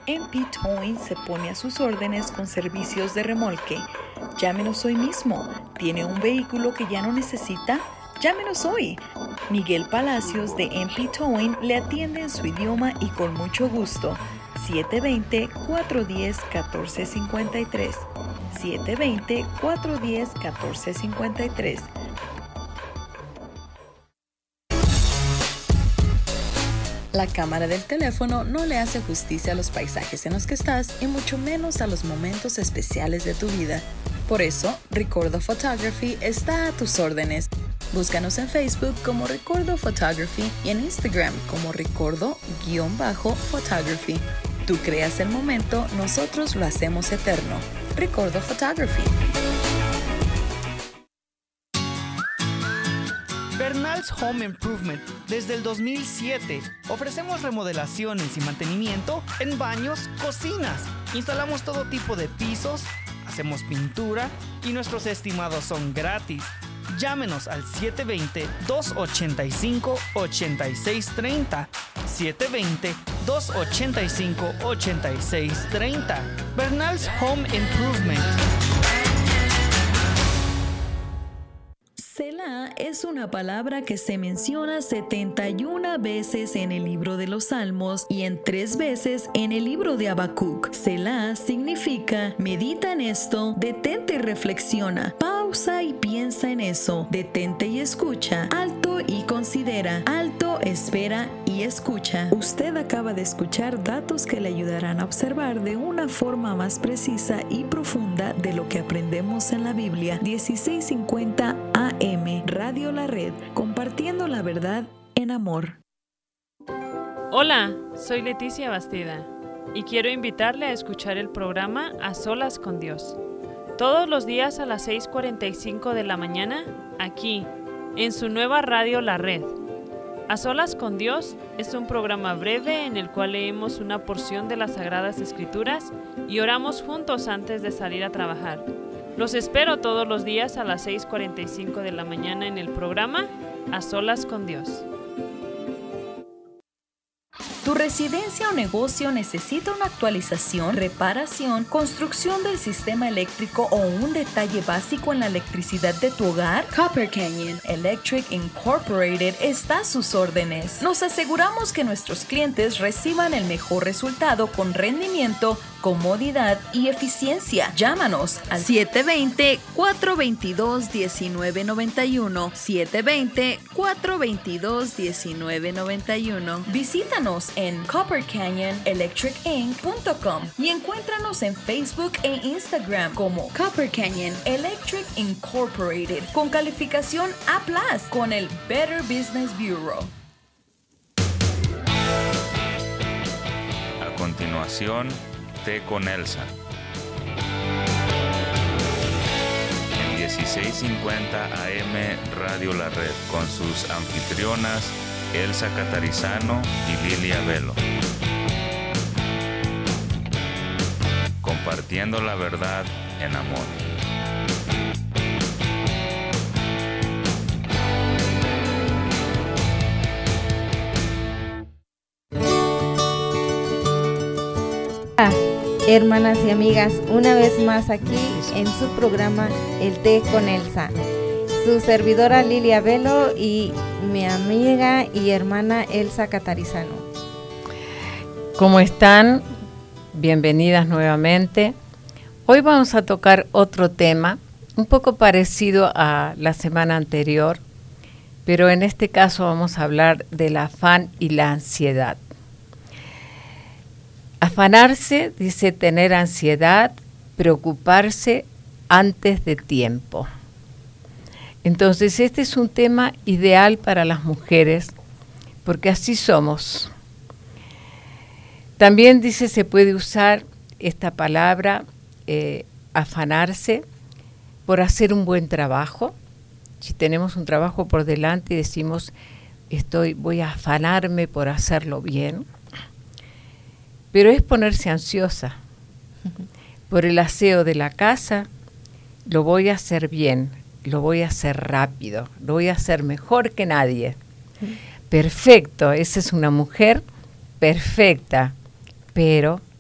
MP Towing se pone a sus órdenes con servicios de remolque. Llámenos hoy mismo. ¿Tiene un vehículo que ya no necesita? Llámenos hoy. Miguel Palacios de MP Towing le atiende en su idioma y con mucho gusto. 720-410-1453. 720-410-1453. La cámara del teléfono no le hace justicia a los paisajes en los que estás y mucho menos a los momentos especiales de tu vida. Por eso, Recordo Photography está a tus órdenes. Búscanos en Facebook como Recordo Photography y en Instagram como Recordo_Photography. Tú creas el momento, nosotros lo hacemos eterno. Recordo Photography. Bernal's Home Improvement. Desde el 2007 ofrecemos remodelaciones y mantenimiento en baños, cocinas. Instalamos todo tipo de pisos, hacemos pintura y nuestros estimados son gratis. Llámenos al 720-285-8630. 720-285-8630. Bernal's Home Improvement. Selah es una palabra que se menciona 71 veces en el libro de los Salmos y en 3 veces en el libro de Habacuc. Selah significa medita en esto, detente y reflexiona, pausa y piensa en eso, detente y escucha, alto y considera, alto, espera y escucha. Usted acaba de escuchar datos que le ayudarán a observar de una forma más precisa y profunda de lo que aprendemos en la Biblia. 1650 AM, Radio La Red, compartiendo la verdad en amor. Hola, soy Leticia Bastida y quiero invitarle a escuchar el programa A Solas con Dios. Todos los días a las 6:45 de la mañana, aquí, en su nueva radio La Red. A Solas con Dios es un programa breve en el cual leemos una porción de las Sagradas Escrituras y oramos juntos antes de salir a trabajar. Los espero todos los días a las 6:45 de la mañana en el programa A Solas con Dios. ¿Tu residencia o negocio necesita una actualización, reparación, construcción del sistema eléctrico o un detalle básico en la electricidad de tu hogar? Copper Canyon Electric Incorporated está a sus órdenes. Nos aseguramos que nuestros clientes reciban el mejor resultado con rendimiento, comodidad y eficiencia. Llámanos al 720-422-1991. 720-422-1991. Visítanos en coppercanyonelectricinc.com y encuéntranos en Facebook e Instagram como Copper Canyon Electric Incorporated con calificación A+ con el Better Business Bureau. A continuación, Té con Elsa. En 1650 AM Radio La Red con sus anfitrionas Elsa Catarizano y Lilia Velo. Compartiendo la verdad en amor. Hermanas y amigas, una vez más aquí en su programa El Té con Elsa. Su servidora Lilia Velo y mi amiga y hermana Elsa Catarizano. ¿Cómo están? Bienvenidas nuevamente. Hoy vamos a tocar otro tema, un poco parecido a la semana anterior, pero en este caso vamos a hablar del afán y la ansiedad. Afanarse dice tener ansiedad, preocuparse antes de tiempo. Entonces este es un tema ideal para las mujeres porque así somos. También dice se puede usar esta palabra afanarse por hacer un buen trabajo. Si tenemos un trabajo por delante y decimos voy a afanarme por hacerlo bien. Pero es ponerse ansiosa. Por el aseo de la casa, lo voy a hacer bien, lo voy a hacer rápido, lo voy a hacer mejor que nadie. Perfecto, esa es una mujer perfecta, pero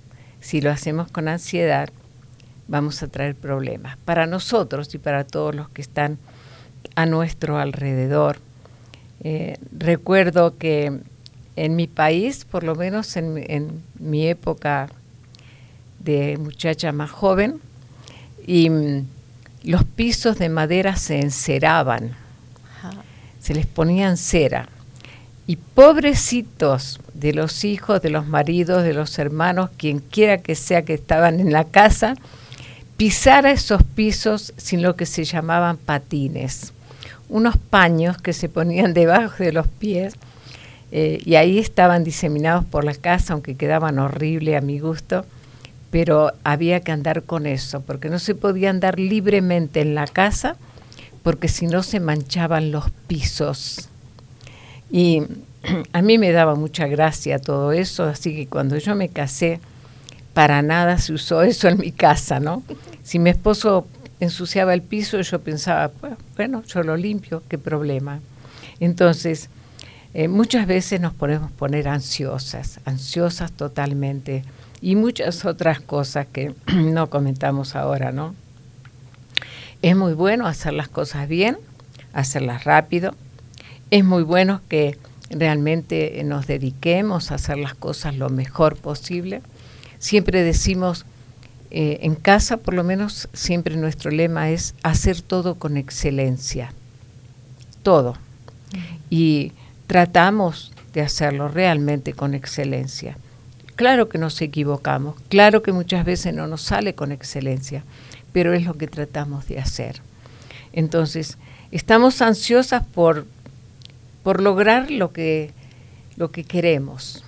Si lo hacemos con ansiedad, vamos a traer problemas para nosotros y para todos los que están a nuestro alrededor. Recuerdo que en mi país, por lo menos en mi época de muchacha más joven, y los pisos de madera se enceraban, se les ponían cera. Y pobrecitos de los hijos, de los maridos, de los hermanos, quien quiera que sea que estaban en la casa, pisara esos pisos sin lo que se llamaban patines. Unos paños que se ponían debajo de los pies y ahí estaban diseminados por la casa, aunque quedaban horribles a mi gusto, pero había que andar con eso, porque no se podía andar libremente en la casa, porque si no se manchaban los pisos. Y a mí me daba mucha gracia todo eso, así que cuando yo me casé, para nada se usó eso en mi casa, ¿no? Si mi esposo ensuciaba el piso, yo pensaba, bueno, yo lo limpio, qué problema. Entonces, muchas veces nos podemos poner ansiosas totalmente, y muchas otras cosas que no comentamos ahora, ¿no? Es muy bueno hacer las cosas bien, hacerlas rápido. Es muy bueno que realmente nos dediquemos a hacer las cosas lo mejor posible. Siempre decimos, en casa por lo menos, siempre nuestro lema es hacer todo con excelencia. Todo. Y tratamos de hacerlo realmente con excelencia. Claro que nos equivocamos, claro que muchas veces no nos sale con excelencia, pero es lo que tratamos de hacer. Entonces, estamos ansiosas por lograr lo que queremos.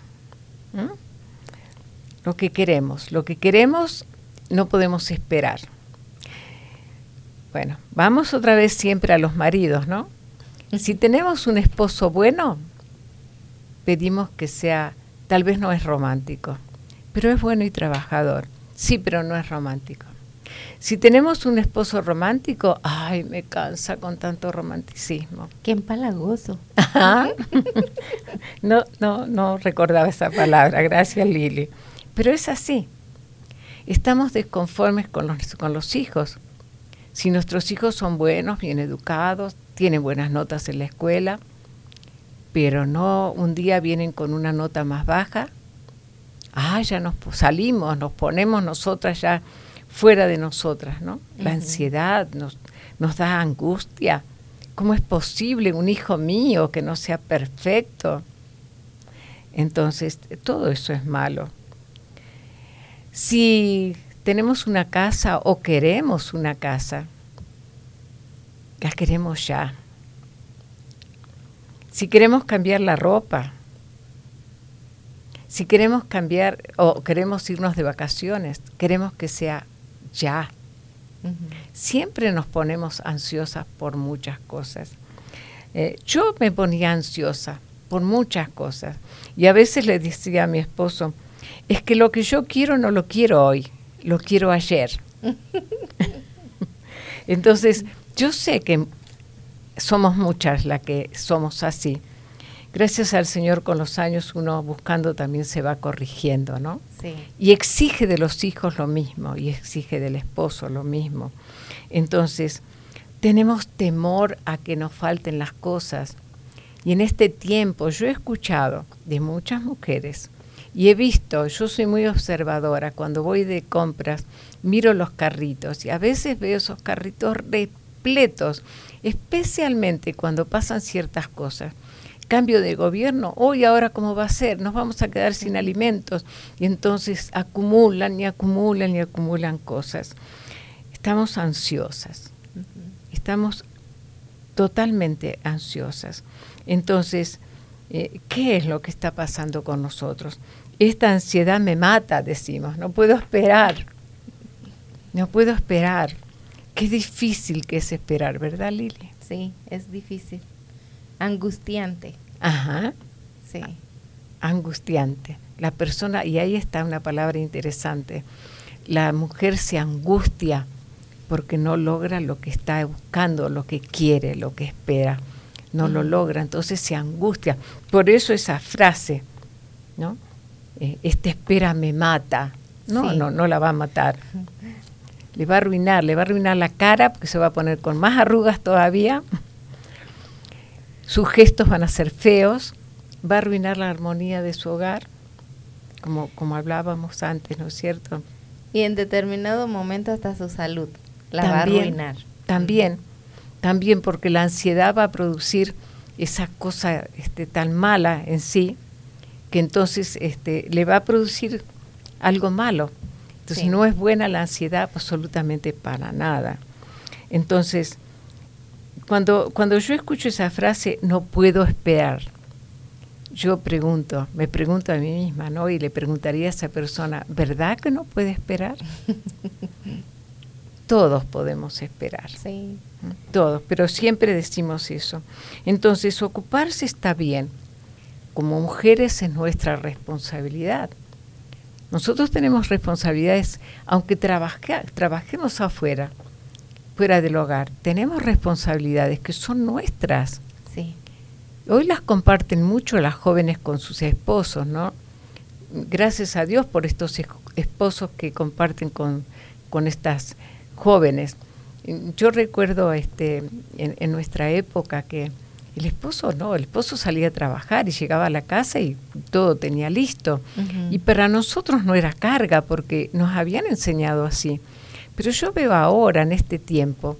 Lo que queremos no podemos esperar. Bueno, vamos otra vez siempre a los maridos, ¿no? Si tenemos un esposo bueno, pedimos que sea, tal vez no es romántico, pero es bueno y trabajador. Sí, pero no es romántico. Si tenemos un esposo romántico, ay, me cansa con tanto romanticismo. ¡Qué empalagoso! No recordaba esa palabra, gracias Lili. Pero es así. Estamos desconformes con los hijos. Si nuestros hijos son buenos, bien educados, tienen buenas notas en la escuela, pero no un día vienen con una nota más baja, ya nos salimos, nos ponemos nosotras ya fuera de nosotras, ¿no? La ansiedad nos da angustia. ¿Cómo es posible un hijo mío que no sea perfecto? Entonces, todo eso es malo. Si tenemos una casa o queremos una casa, la queremos ya. Si queremos cambiar la ropa, si queremos cambiar o queremos irnos de vacaciones, queremos que sea ya. Siempre nos ponemos ansiosas por muchas cosas. Yo me ponía ansiosa por muchas cosas y a veces le decía a mi esposo, es que lo que yo quiero no lo quiero hoy, lo quiero ayer. Entonces, yo sé que somos muchas las que somos así. Gracias al Señor, con los años uno buscando también se va corrigiendo, ¿no? Sí. Y exige de los hijos lo mismo, y exige del esposo lo mismo. Entonces, tenemos temor a que nos falten las cosas. Y en este tiempo yo he escuchado de muchas mujeres, y he visto, yo soy muy observadora, cuando voy de compras, miro los carritos, y a veces veo esos carritos repletos, especialmente cuando pasan ciertas cosas. Cambio de gobierno, hoy ahora cómo va a ser, nos vamos a quedar sin alimentos, y entonces acumulan y acumulan y acumulan cosas. Estamos ansiosas, estamos totalmente ansiosas. Entonces, ¿qué es lo que está pasando con nosotros? Esta ansiedad me mata, decimos, no puedo esperar. Qué difícil que es esperar, ¿verdad, Lili? Sí, es difícil. Angustiante. Ajá. Sí. Angustiante. La persona, y ahí está una palabra interesante, la mujer se angustia porque no logra lo que está buscando, lo que quiere, lo que espera. No lo logra, entonces se angustia. Por eso esa frase, ¿no? Esta espera me mata. No la va a matar. Le va a arruinar la cara, porque se va a poner con más arrugas todavía. Sus gestos van a ser feos, va a arruinar la armonía de su hogar, como hablábamos antes, ¿no es cierto? Y en determinado momento hasta su salud la va a arruinar. También porque la ansiedad va a producir esa cosa tan mala en sí, que entonces le va a producir algo malo. Entonces no es buena la ansiedad absolutamente para nada. Entonces, cuando yo escucho esa frase, no puedo esperar, yo me pregunto a mí misma, ¿no? Y le preguntaría a esa persona, ¿verdad que no puede esperar? Todos podemos esperar. Sí. Todos, pero siempre decimos eso. Entonces, ocuparse está bien. Como mujeres es nuestra responsabilidad. Nosotros tenemos responsabilidades, aunque trabajemos afuera, fuera del hogar, tenemos responsabilidades que son nuestras. Sí. Hoy las comparten mucho las jóvenes con sus esposos, ¿no? Gracias a Dios por estos esposos que comparten con estas jóvenes. Yo recuerdo en nuestra época que el esposo salía a trabajar y llegaba a la casa y todo tenía listo. Uh-huh. Y para nosotros no era carga porque nos habían enseñado así. Pero yo veo ahora, en este tiempo,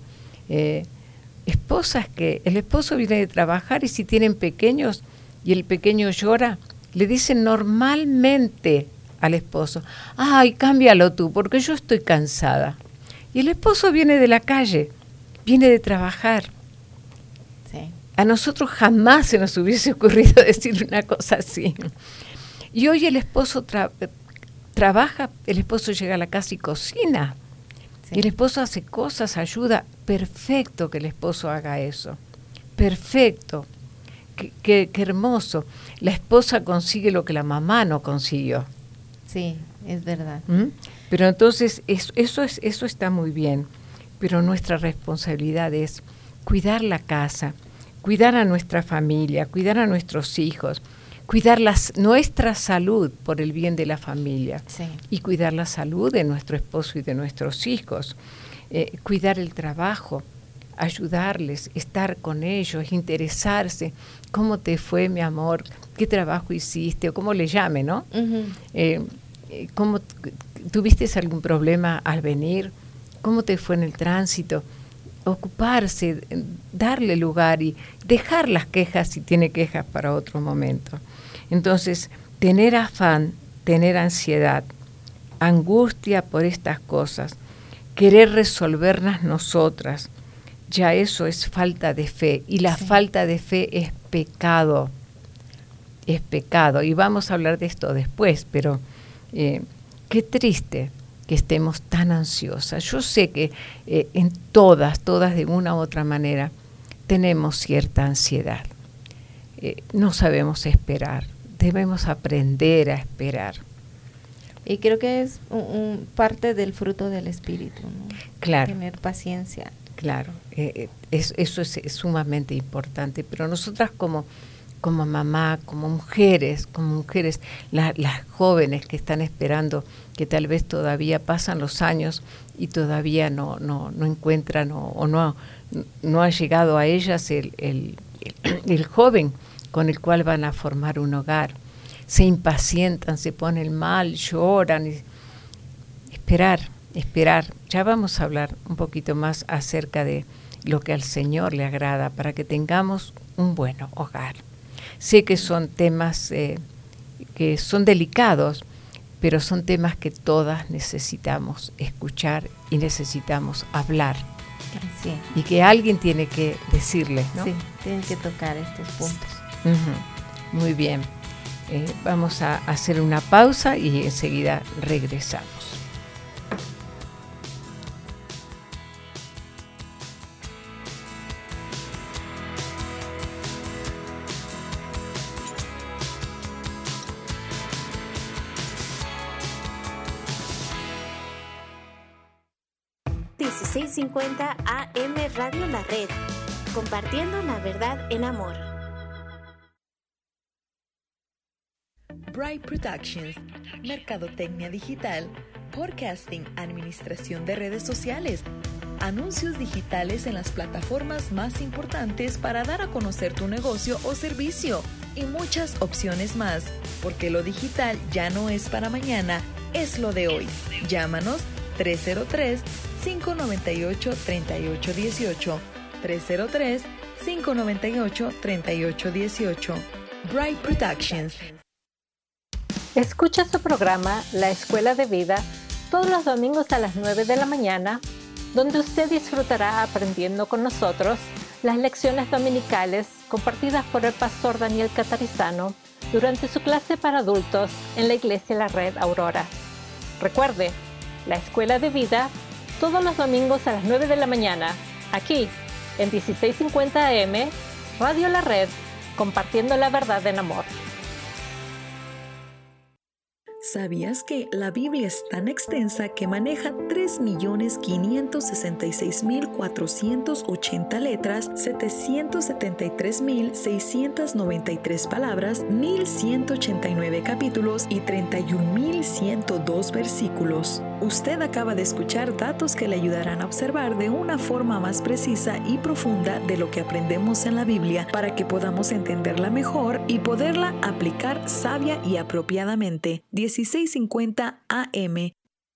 esposas que el esposo viene de trabajar y si tienen pequeños y el pequeño llora, le dicen normalmente al esposo, ¡ay, cámbialo tú, porque yo estoy cansada! Y el esposo viene de la calle, viene de trabajar. Sí. A nosotros jamás se nos hubiese ocurrido decir una cosa así. Y hoy el esposo trabaja, el esposo llega a la casa y cocina. Sí. Y el esposo hace cosas, ayuda. Perfecto que el esposo haga eso. Perfecto. Qué hermoso. La esposa consigue lo que la mamá no consiguió. Sí, es verdad. Pero entonces eso está muy bien. Pero nuestra responsabilidad es cuidar la casa, cuidar a nuestra familia, cuidar a nuestros hijos, cuidar nuestra salud por el bien de la familia. Sí. Y cuidar la salud de nuestro esposo y de nuestros hijos. Cuidar el trabajo, ayudarles, estar con ellos, interesarse. ¿Cómo te fue, mi amor? ¿Qué trabajo hiciste? O cómo le llame, ¿no? Uh-huh. ¿Cómo tuviste algún problema al venir? ¿Cómo te fue en el tránsito? Ocuparse, darle lugar y dejar las quejas si tiene quejas para otro momento. Entonces, tener afán, tener ansiedad, angustia por estas cosas, querer resolverlas nosotras, ya eso es falta de fe. Y la falta de fe es pecado. Es pecado. Y vamos a hablar de esto después, pero qué triste que estemos tan ansiosas. Yo sé que en todas de una u otra manera, tenemos cierta ansiedad. No sabemos esperar. Debemos aprender a esperar. Y creo que es parte del fruto del Espíritu, ¿no? Claro. Tener paciencia. Claro, eso es sumamente importante. Pero nosotras como mamá, como mujeres, las jóvenes que están esperando, que tal vez todavía pasan los años y todavía no encuentran o no ha llegado a ellas el joven con el cual van a formar un hogar. Se impacientan, se ponen mal, lloran. Esperar. Ya vamos a hablar un poquito más acerca de lo que al Señor le agrada para que tengamos un buen hogar. Sé que son temas que son delicados, pero son temas que todas necesitamos escuchar y necesitamos hablar. Sí. Y que alguien tiene que decirle, ¿no? Sí, tienen que tocar estos puntos. Uh-huh. Muy bien. Vamos a hacer una pausa y enseguida regresamos. AM Radio La Red, compartiendo la verdad en amor. Bright Productions, Mercadotecnia Digital, podcasting, administración de redes sociales, anuncios digitales en las plataformas más importantes para dar a conocer tu negocio o servicio y muchas opciones más, porque lo digital ya no es para mañana, es lo de hoy. Llámanos 303-598-3818, 303-598-3818. Bright Productions. Escucha su programa La Escuela de Vida todos los domingos a las 9 de la mañana, donde usted disfrutará aprendiendo con nosotros las lecciones dominicales compartidas por el pastor Daniel Catarizano durante su clase para adultos en la Iglesia La Red Aurora. Recuerde, La Escuela de Vida todos los domingos a las 9 de la mañana, aquí en 1650 AM, Radio La Red, compartiendo la verdad en amor. ¿Sabías que la Biblia es tan extensa que maneja 3.566.480 letras, 773.693 palabras, 1.189 capítulos y 31.102 versículos? Usted acaba de escuchar datos que le ayudarán a observar de una forma más precisa y profunda de lo que aprendemos en la Biblia para que podamos entenderla mejor y poderla aplicar sabia y apropiadamente. 1650 AM.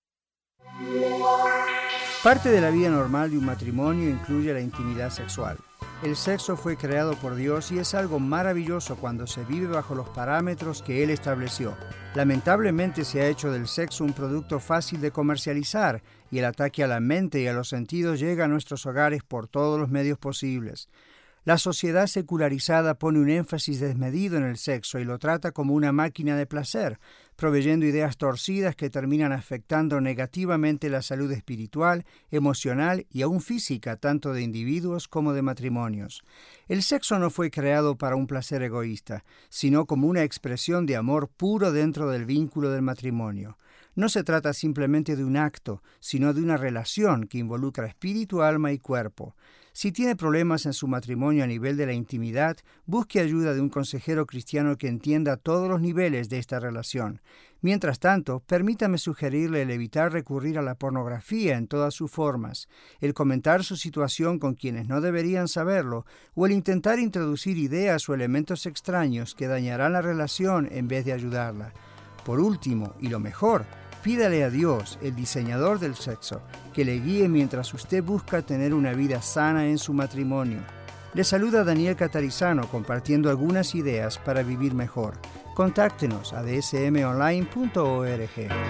Parte de la vida normal de un matrimonio incluye la intimidad sexual. El sexo fue creado por Dios y es algo maravilloso cuando se vive bajo los parámetros que Él estableció. Lamentablemente se ha hecho del sexo un producto fácil de comercializar y el ataque a la mente y a los sentidos llega a nuestros hogares por todos los medios posibles. La sociedad secularizada pone un énfasis desmedido en el sexo y lo trata como una máquina de placer, proveyendo ideas torcidas que terminan afectando negativamente la salud espiritual, emocional y aún física tanto de individuos como de matrimonios. El sexo no fue creado para un placer egoísta, sino como una expresión de amor puro dentro del vínculo del matrimonio. No se trata simplemente de un acto, sino de una relación que involucra espíritu, alma y cuerpo. Si tiene problemas en su matrimonio a nivel de la intimidad, busque ayuda de un consejero cristiano que entienda todos los niveles de esta relación. Mientras tanto, permítame sugerirle el evitar recurrir a la pornografía en todas sus formas, el comentar su situación con quienes no deberían saberlo, o el intentar introducir ideas o elementos extraños que dañarán la relación en vez de ayudarla. Por último, y lo mejor, pídale a Dios, el diseñador del sexo, que le guíe mientras usted busca tener una vida sana en su matrimonio. Le saluda Daniel Catarizano compartiendo algunas ideas para vivir mejor. Contáctenos a dsmonline.org.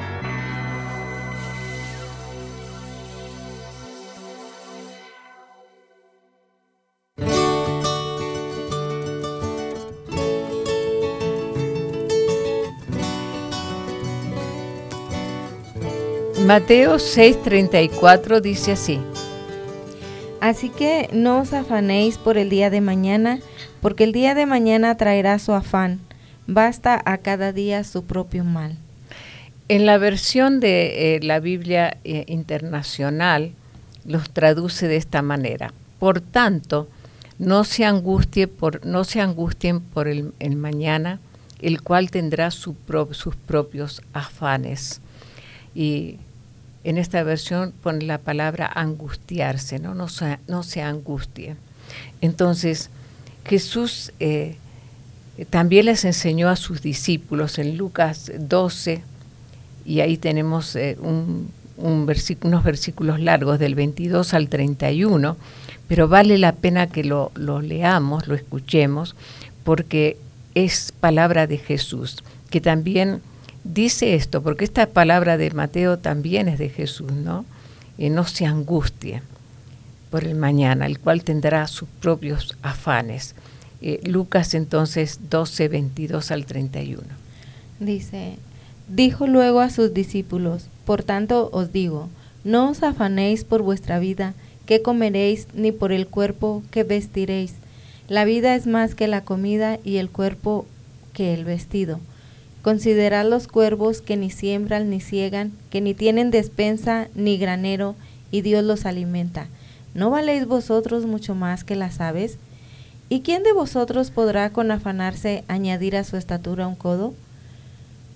Mateo 6:34 dice así: Así que no os afanéis por el día de mañana, porque el día de mañana traerá su afán. Basta a cada día su propio mal. En la versión de la Biblia Internacional los traduce de esta manera: por tanto, no se angustien por el mañana, el cual tendrá sus propios afanes. Y en esta versión pone la palabra angustiarse, no se angustie. Entonces, Jesús también les enseñó a sus discípulos en Lucas 12, y ahí tenemos unos versículos largos del 22 al 31, pero vale la pena que lo leamos, lo escuchemos, porque es palabra de Jesús, que también dice esto, porque esta palabra de Mateo también es de Jesús, ¿no? No se angustie por el mañana, el cual tendrá sus propios afanes. Lucas entonces 12, 22 al 31. Dice: dijo luego a sus discípulos: por tanto os digo, no os afanéis por vuestra vida, qué comeréis, ni por el cuerpo, qué vestiréis. La vida es más que la comida, y el cuerpo que el vestido. Considerad los cuervos, que ni siembran ni ciegan, que ni tienen despensa ni granero, y Dios los alimenta. ¿No valéis vosotros mucho más que las aves? ¿Y quién de vosotros podrá con afanarse añadir a su estatura un codo?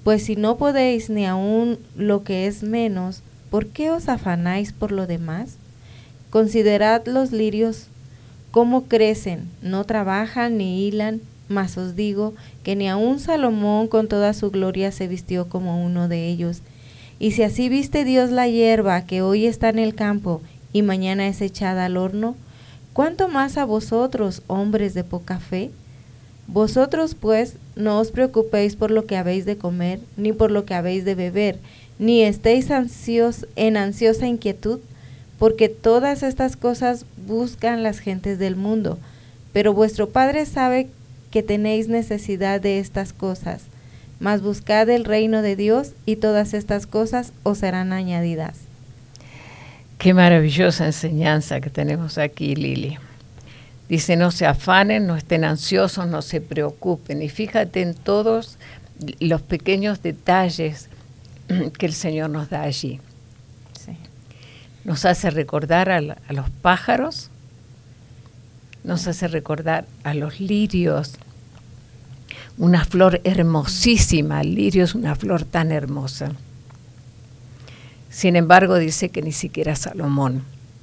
Pues si no podéis ni aun lo que es menos, ¿por qué os afanáis por lo demás? Considerad los lirios, cómo crecen, no trabajan ni hilan, mas os digo que ni aun Salomón con toda su gloria se vistió como uno de ellos. Y si así viste Dios la hierba que hoy está en el campo y mañana es echada al horno, ¿cuánto más a vosotros, hombres de poca fe? Vosotros pues no os preocupéis por lo que habéis de comer, ni por lo que habéis de beber, ni estéis en ansiosa inquietud, porque todas estas cosas buscan las gentes del mundo, pero vuestro Padre sabe que tenéis necesidad de estas cosas. Mas buscad el reino de Dios y todas estas cosas os serán añadidas. Qué maravillosa enseñanza que tenemos aquí, Lili. Dice, no se afanen, no estén ansiosos, no se preocupen. Y fíjate en todos los pequeños detalles que el Señor nos da allí. Sí. Nos hace recordar a los pájaros, nos hace recordar a los lirios, una flor hermosísima. El lirio es una flor tan hermosa. Sin embargo, dice que ni siquiera Salomón,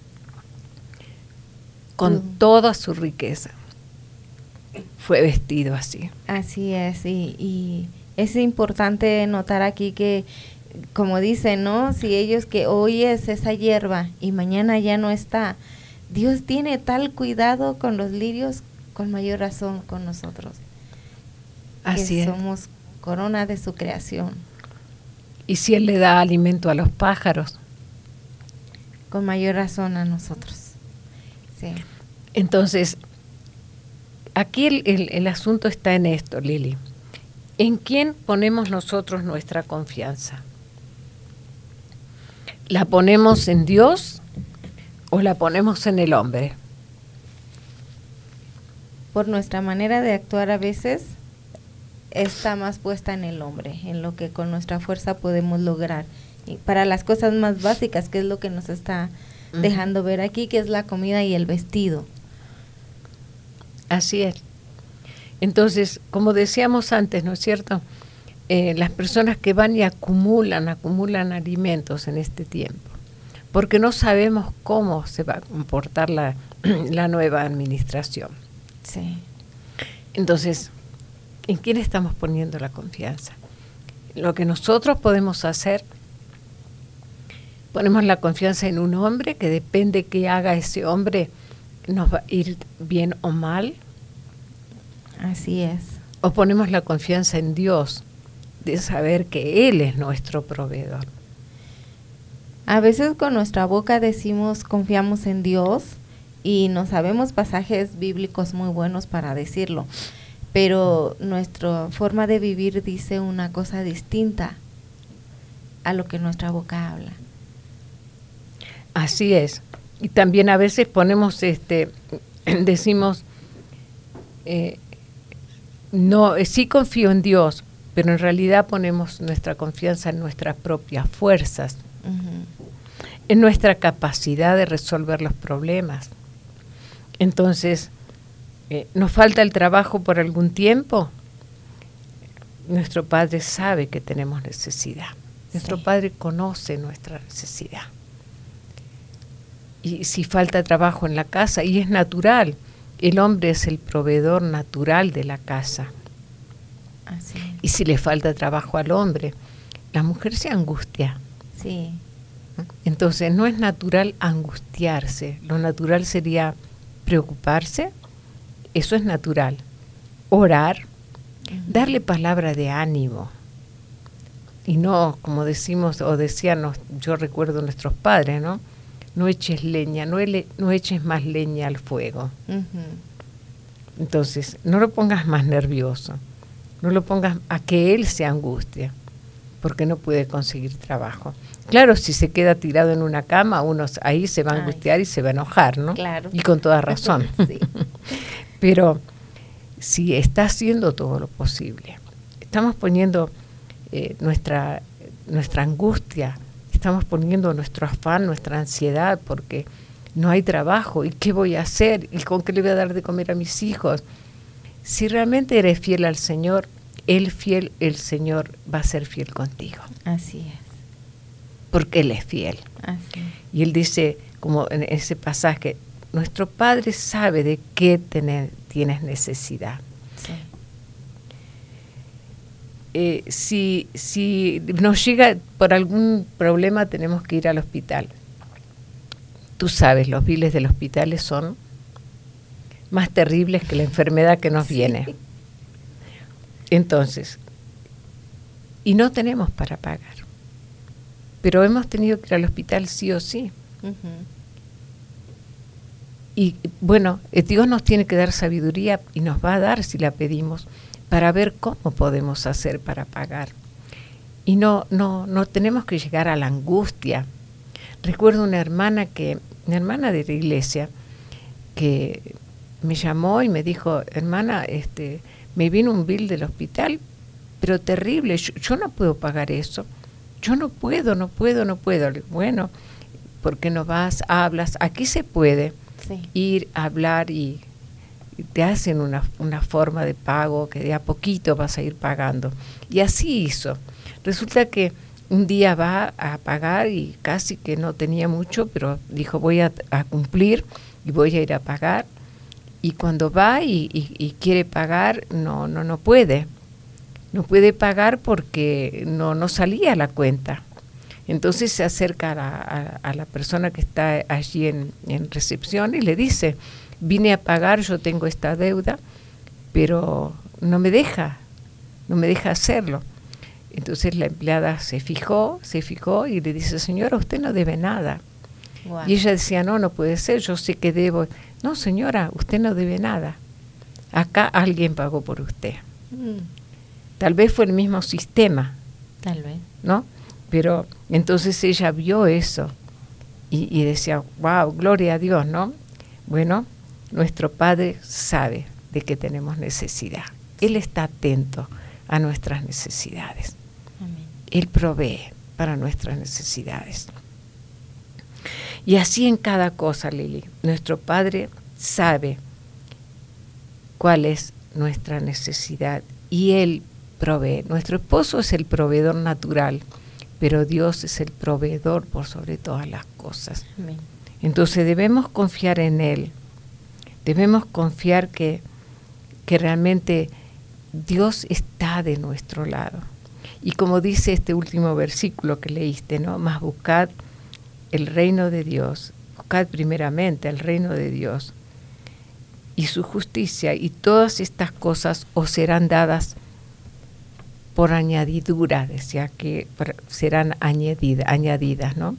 con toda su riqueza, fue vestido así. Así es, y es importante notar aquí que, como dicen, ¿no? Si ellos que hoy es esa hierba y mañana ya no está, Dios tiene tal cuidado con los lirios, con mayor razón con nosotros. Así es. Somos corona de su creación. Y si Él le da alimento a los pájaros, con mayor razón a nosotros. Sí. Entonces, aquí el asunto está en esto, Lili. ¿En quién ponemos nosotros nuestra confianza? ¿La ponemos en Dios o la ponemos en el hombre? Por nuestra manera de actuar a veces está más puesta en el hombre, en lo que con nuestra fuerza podemos lograr. Y para las cosas más básicas, que es lo que nos está dejando ver aquí, que es la comida y el vestido. Así es. Entonces, como decíamos antes, ¿no es cierto? Las personas que van y acumulan alimentos en este tiempo, porque no sabemos cómo se va a comportar la nueva administración. Sí. Entonces, ¿en quién estamos poniendo la confianza? Lo que nosotros podemos hacer, ponemos la confianza en un hombre, que depende qué haga ese hombre, nos va a ir bien o mal. Así es. O ponemos la confianza en Dios, de saber que Él es nuestro proveedor. A veces con nuestra boca decimos confiamos en Dios y no sabemos pasajes bíblicos muy buenos para decirlo, pero nuestra forma de vivir dice una cosa distinta a lo que nuestra boca habla. Así es. Y también a veces ponemos, decimos, no, sí confío en Dios, pero en realidad ponemos nuestra confianza en nuestras propias fuerzas, en nuestra capacidad de resolver los problemas. Entonces, ¿nos falta el trabajo por algún tiempo? Nuestro Padre sabe que tenemos necesidad. Nuestro Padre conoce nuestra necesidad. Y si falta trabajo en la casa, y es natural, el hombre es el proveedor natural de la casa. Así. Y si le falta trabajo al hombre, la mujer se angustia. Sí. Entonces no es natural angustiarse, lo natural sería preocuparse, eso es natural. Orar, darle palabra de ánimo. Y no, como decimos o decían, yo recuerdo nuestros padres, ¿no? No eches leña, no eches más leña al fuego. Entonces, no lo pongas más nervioso, no lo pongas a que él se angustie, porque no puede conseguir trabajo. Claro, si se queda tirado en una cama, uno ahí se va a angustiar y se va a enojar, ¿no? Claro. Y con toda razón. Sí. Pero si está haciendo todo lo posible, estamos poniendo nuestra angustia, estamos poniendo nuestro afán, nuestra ansiedad, porque no hay trabajo, ¿y qué voy a hacer? ¿Y con qué le voy a dar de comer a mis hijos? Si realmente eres fiel al Señor, Él fiel, el Señor va a ser fiel contigo. Así es. Porque Él es fiel. Así es. Y Él dice, como en ese pasaje, nuestro Padre sabe de qué tienes necesidad. Sí. Si nos llega por algún problema, tenemos que ir al hospital. Tú sabes, los biles del hospital son más terribles que la enfermedad que nos viene. Entonces, y no tenemos para pagar, pero hemos tenido que ir al hospital sí o sí. Y bueno, Dios nos tiene que dar sabiduría y nos va a dar si la pedimos para ver cómo podemos hacer para pagar. Y no tenemos que llegar a la angustia. Recuerdo una hermana de la iglesia que me llamó y me dijo, hermana, me vino un bill del hospital, pero terrible, yo no puedo pagar eso. Yo no puedo. Bueno, ¿por qué no vas, hablas? Aquí se puede ir a hablar y te hacen una forma de pago que de a poquito vas a ir pagando. Y así hizo. Resulta que un día va a pagar y casi que no tenía mucho, pero dijo voy a cumplir y voy a ir a pagar. Y cuando va y quiere pagar, no puede. No puede pagar porque no salía la cuenta. Entonces se acerca a la persona que está allí en recepción y le dice, vine a pagar, yo tengo esta deuda, pero no me deja hacerlo. Entonces la empleada se fijó y le dice, señora, usted no debe nada. Wow. Y ella decía, no puede ser, yo sé que debo. No, señora, usted no debe nada. Acá alguien pagó por usted. Tal vez fue el mismo sistema. Tal vez. ¿No? Pero entonces ella vio eso y decía, wow, gloria a Dios, ¿no? Bueno, nuestro Padre sabe de que tenemos necesidad. Él está atento a nuestras necesidades. Amén. Él provee para nuestras necesidades. Y así en cada cosa, Lili, nuestro Padre sabe cuál es nuestra necesidad y Él provee. Nuestro esposo es el proveedor natural, pero Dios es el proveedor por sobre todas las cosas. Amén. Entonces debemos confiar en Él, debemos confiar que realmente Dios está de nuestro lado. Y como dice este último versículo que leíste, ¿no? Más buscad el reino de Dios, buscad primeramente el reino de Dios y su justicia, y todas estas cosas os serán dadas por añadidura, decía que serán añadidas, ¿no?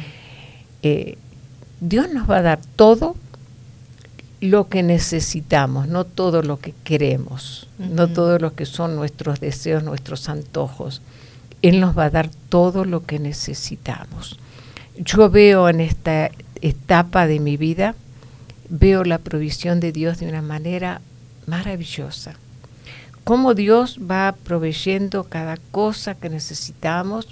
Dios nos va a dar todo lo que necesitamos, no todo lo que queremos, no todo lo que son nuestros deseos, nuestros antojos. Él nos va a dar todo lo que necesitamos. Yo veo en esta etapa de mi vida, veo la provisión de Dios de una manera maravillosa. Cómo Dios va proveyendo cada cosa que necesitamos,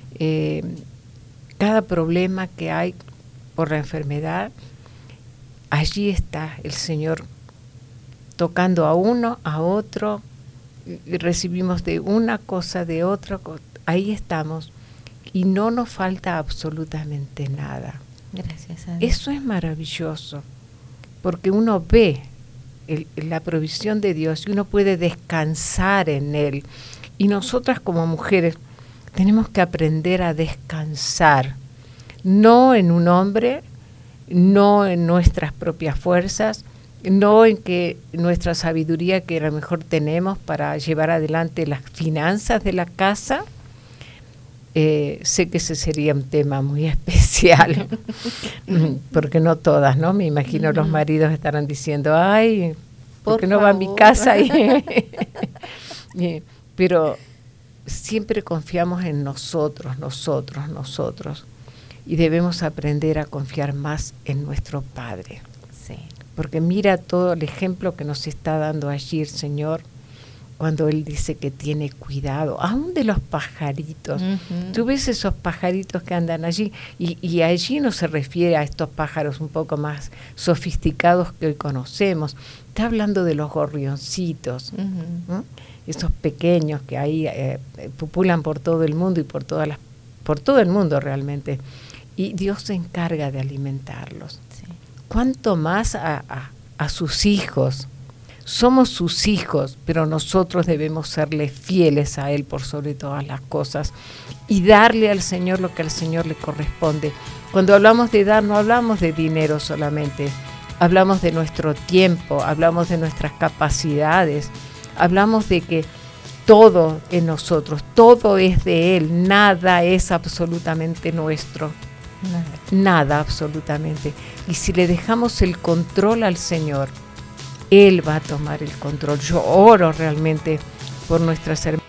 cada problema que hay por la enfermedad. Allí está el Señor tocando a uno, a otro, y recibimos de una cosa, de otra, ahí estamos, y no nos falta absolutamente nada. Gracias a Dios. Eso es maravilloso, porque uno ve la provisión de Dios y uno puede descansar en Él. Y nosotras como mujeres tenemos que aprender a descansar, no en un hombre, no en nuestras propias fuerzas, no en que nuestra sabiduría que a lo mejor tenemos para llevar adelante las finanzas de la casa. Sé que ese sería un tema muy especial, porque no todas, ¿no? Me imagino los maridos estarán diciendo, ay, ¿por qué no va a mi casa? Pero siempre confiamos en nosotros, y debemos aprender a confiar más en nuestro Padre. Sí. Porque mira todo el ejemplo que nos está dando allí el Señor, cuando Él dice que tiene cuidado, aún de los pajaritos. Tú ves esos pajaritos que andan allí, y allí no se refiere a estos pájaros un poco más sofisticados que hoy conocemos. Está hablando de los gorrioncitos, ¿no? esos pequeños que ahí pupulan por todo el mundo y por todo el mundo realmente. Y Dios se encarga de alimentarlos. Sí. ¿Cuánto más a sus hijos? Somos sus hijos, pero nosotros debemos serle fieles a Él por sobre todas las cosas y darle al Señor lo que al Señor le corresponde. Cuando hablamos de dar, no hablamos de dinero solamente, hablamos de nuestro tiempo, hablamos de nuestras capacidades, hablamos de que todo en nosotros, todo es de Él, nada es absolutamente nuestro, nada absolutamente. Y si le dejamos el control al Señor, Él va a tomar el control. Yo oro realmente por nuestras hermanas.